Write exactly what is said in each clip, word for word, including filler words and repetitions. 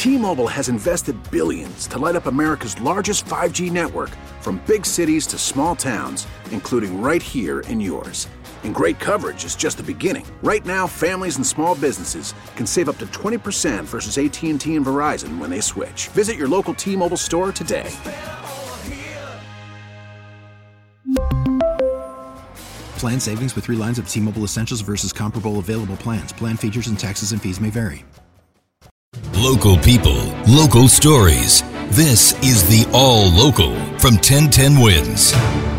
T-Mobile has invested billions to light up America's largest five G network, from big cities to small towns, including right here in yours. And great coverage is just the beginning. Right now, families and small businesses can save up to twenty percent versus A T and T and Verizon when they switch. Visit your local T-Mobile store today. Plan savings with three lines of T-Mobile Essentials versus comparable available plans. Plan features and taxes and fees may vary. Local people, local stories. This is the All Local from ten ten Wins.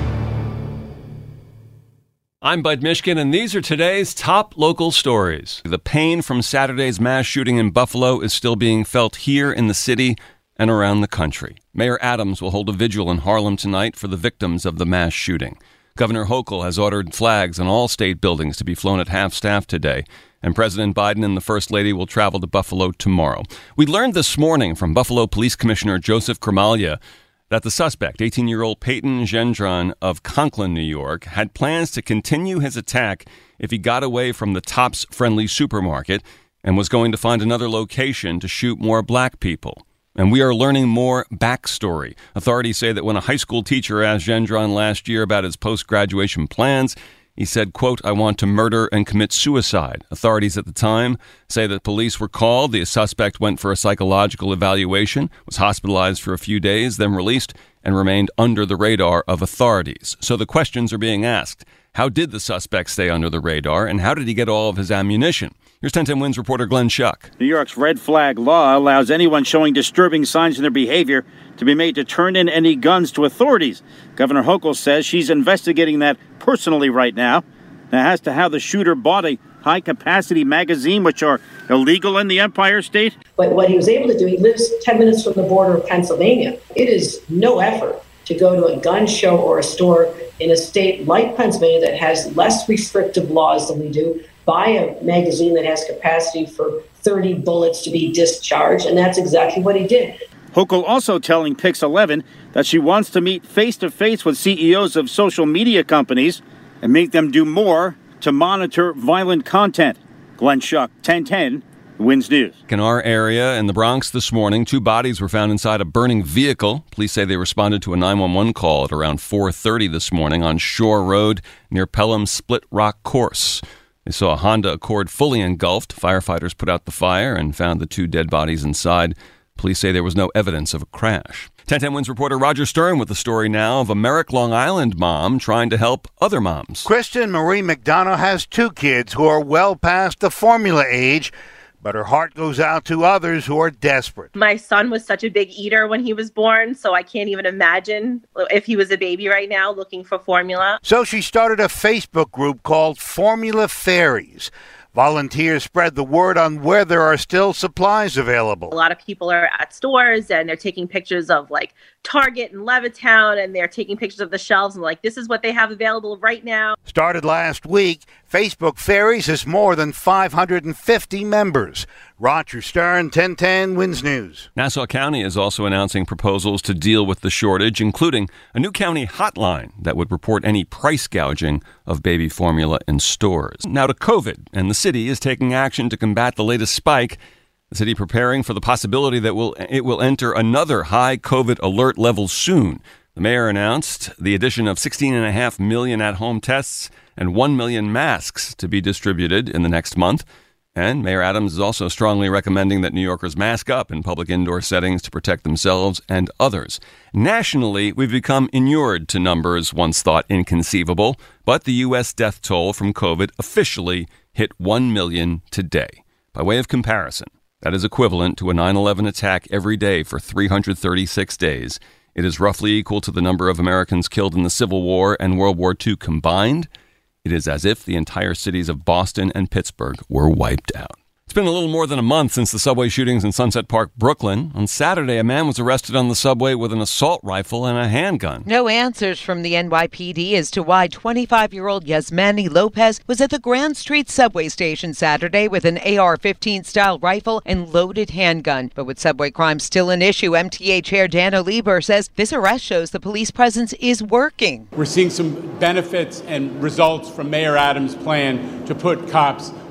I'm Bud Mishkin, and these are today's top local stories. The pain from Saturday's mass shooting in Buffalo is still being felt here in the city and around the country. Mayor Adams will hold a vigil in Harlem tonight for the victims of the mass shooting. Governor Hochul has ordered flags on all state buildings to be flown at half-staff today, and President Biden and the First Lady will travel to Buffalo tomorrow. We learned this morning from Buffalo Police Commissioner Joseph Gramaglia that the suspect, eighteen-year-old Peyton Gendron of Conklin, New York, had plans to continue his attack if he got away from the Tops Friendly Supermarket and was going to find another location to shoot more black people. And we are learning more backstory. Authorities say that when a high school teacher asked Gendron last year about his post-graduation plans, he said, quote, "I want to murder and commit suicide." Authorities at the time say that police were called. The suspect went for a psychological evaluation, was hospitalized for a few days, then released, and remained under the radar of authorities. So the questions are being asked. How did the suspect stay under the radar, and how did he get all of his ammunition? Here's ten ten Wins reporter Glenn Schuck. New York's red flag law allows anyone showing disturbing signs in their behavior to be made to turn in any guns to authorities. Governor Hochul says she's investigating that personally right now. Now, as to how the shooter bought a high-capacity magazine, which are illegal in the Empire State. But what he was able to do, he lives ten minutes from the border of Pennsylvania. It is no effort to go to a gun show or a store in a state like Pennsylvania that has less restrictive laws than we do, buy a magazine that has capacity for thirty bullets to be discharged, and that's exactly what he did. Hochul also telling Pix eleven that she wants to meet face-to-face with C E Os of social media companies and make them do more to monitor violent content. Glenn Schuck, ten ten, Wins News. In our area in the Bronx this morning, two bodies were found inside a burning vehicle. Police say they responded to a nine one one call at around four thirty this morning on Shore Road near Pelham's Split Rock Course. They saw a Honda Accord fully engulfed. Firefighters put out the fire and found the two dead bodies inside. Police say there was no evidence of a crash. ten ten Wins reporter Roger Stern with the story now of a Merrick, Long Island mom trying to help other moms. Kristen Marie McDonough has two kids who are well past the formula age, but her heart goes out to others who are desperate. My son was such a big eater when he was born, so I can't even imagine if he was a baby right now looking for formula. So she started a Facebook group called Formula Fairies. Volunteers spread the word on where there are still supplies available. A lot of people are at stores and they're taking pictures of like Target and Levittown, and they're taking pictures of the shelves and like, this is what they have available right now. Started last week, Facebook Fairies has more than five hundred fifty members. Roger Stern, ten ten Wins News. Nassau County is also announcing proposals to deal with the shortage, including a new county hotline that would report any price gouging of baby formula in stores. Now to COVID, and the city is taking action to combat the latest spike. The city preparing for the possibility that will it will enter another high COVID alert level soon. The mayor announced the addition of sixteen point five million at-home tests and one million masks to be distributed in the next month. And Mayor Adams is also strongly recommending that New Yorkers mask up in public indoor settings to protect themselves and others. Nationally, we've become inured to numbers once thought inconceivable, but the U S death toll from COVID officially hit one million today. By way of comparison, that is equivalent to a nine eleven attack every day for three hundred thirty-six days. It is roughly equal to the number of Americans killed in the Civil War and World War Two combined. It is as if the entire cities of Boston and Pittsburgh were wiped out. It's been a little more than a month since the subway shootings in Sunset Park, Brooklyn. On Saturday, a man was arrested on the subway with an assault rifle and a handgun. No answers from the N Y P D as to why twenty-five-year-old Yasmani Lopez was at the Grand Street subway station Saturday with an A R fifteen style rifle and loaded handgun. But with subway crime still an issue, M T A Chair Dan Oliber says this arrest shows the police presence is working. We're seeing some benefits and results from Mayor Adams' plan to put cops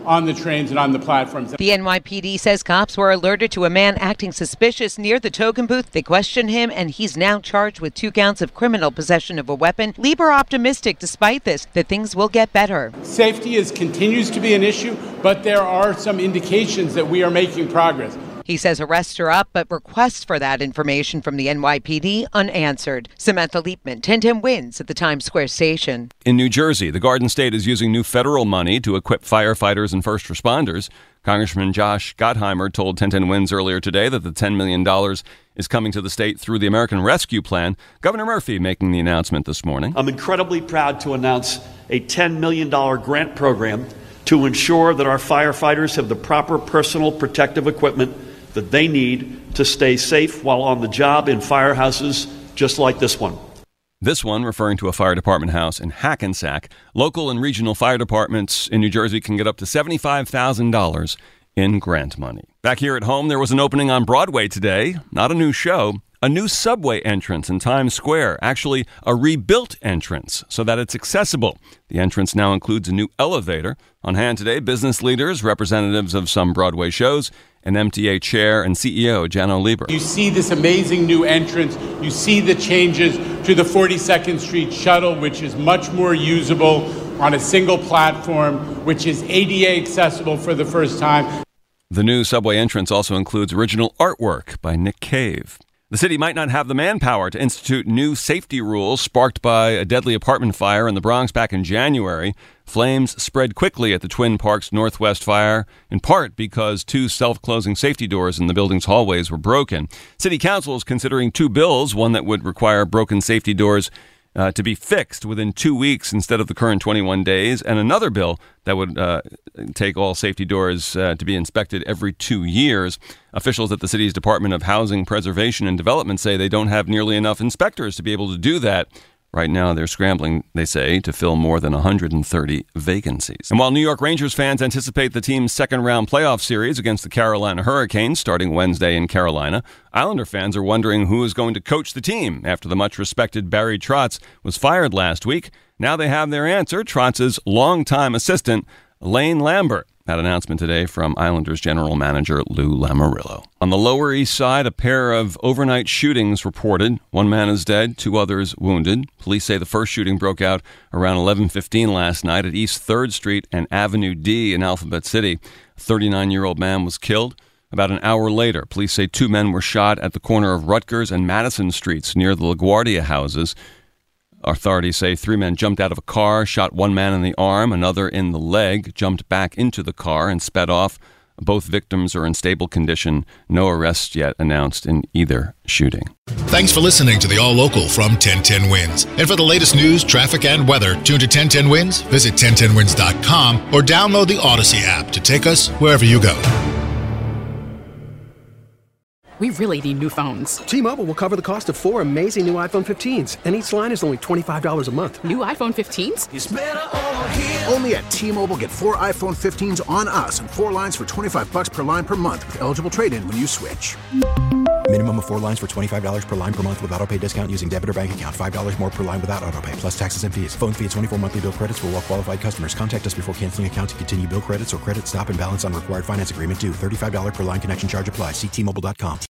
on the trains and on the platforms. The N Y P D says cops were alerted to a man acting suspicious near the token booth. They questioned him, and he's now charged with two counts of criminal possession of a weapon. Lieber optimistic, despite this, that things will get better. Safety is continues to be an issue, but there are some indications that we are making progress. He says arrests are up, but requests for that information from the N Y P D unanswered. Samantha Liebman, ten ten Wins at the Times Square station. In New Jersey, the Garden State is using new federal money to equip firefighters and first responders. Congressman Josh Gottheimer told ten ten Wins earlier today that the ten million dollars is coming to the state through the American Rescue Plan. Governor Murphy making the announcement this morning. I'm incredibly proud to announce a ten million dollars grant program to ensure that our firefighters have the proper personal protective equipment that they need to stay safe while on the job in firehouses just like this one. This one referring to a fire department house in Hackensack. Local and regional fire departments in New Jersey can get up to seventy-five thousand dollars in grant money. Back here at home, there was an opening on Broadway today. Not a new show, a new subway entrance in Times Square. Actually, a rebuilt entrance so that it's accessible. The entrance now includes a new elevator. On hand today, business leaders, representatives of some Broadway shows, and M T A chair and C E O Janno Lieber. You see this amazing new entrance. You see the changes to the forty-second Street shuttle, which is much more usable on a single platform, which is A D A accessible for the first time. The new subway entrance also includes original artwork by Nick Cave. The city might not have the manpower to institute new safety rules sparked by a deadly apartment fire in the Bronx back in January. Flames spread quickly at the Twin Parks Northwest fire, in part because two self-closing safety doors in the building's hallways were broken. City Council is considering two bills, one that would require broken safety doors Uh, to be fixed within two weeks instead of the current twenty-one days, and another bill that would uh, take all safety doors uh, to be inspected every two years. Officials at the city's Department of Housing Preservation and Development say they don't have nearly enough inspectors to be able to do that. Right now, they're scrambling, they say, to fill more than one hundred thirty vacancies. And while New York Rangers fans anticipate the team's second-round playoff series against the Carolina Hurricanes starting Wednesday in Carolina, Islander fans are wondering who is going to coach the team after the much-respected Barry Trotz was fired last week. Now they have their answer, Trotz's longtime assistant, Lane Lambert. That announcement today from Islanders general manager Lou Lamoriello. On the Lower East Side, a pair of overnight shootings reported. One man is dead, two others wounded. Police say the first shooting broke out around eleven fifteen last night at East third Street and Avenue D in Alphabet City. A thirty-nine-year-old man was killed. About an hour later, police say two men were shot at the corner of Rutgers and Madison Streets near the LaGuardia houses. Authorities say three men jumped out of a car, shot one man in the arm, another in the leg, jumped back into the car and sped off. Both victims are in stable condition. No arrests yet announced in either shooting. Thanks for listening to the All Local from ten ten Wins. And for the latest news, traffic, and weather, tune to ten ten Wins, visit ten ten wins dot com, or download the Odyssey app to take us wherever you go. We really need new phones. T-Mobile will cover the cost of four amazing new iPhone fifteens, and each line is only twenty-five dollars a month. New iPhone fifteens? It's better over here. Only at T-Mobile, get four iPhone fifteens on us and four lines for twenty-five bucks per line per month with eligible trade-in when you switch. Minimum of four lines for twenty-five dollars per line per month with autopay discount using debit or bank account. five dollars more per line without autopay, plus taxes and fees. Phone fee at twenty-four monthly bill credits for well-qualified customers. Contact us before canceling account to continue bill credits or credit stop and balance on required finance agreement due. thirty-five dollars per line connection charge applies. See T Mobile dot com.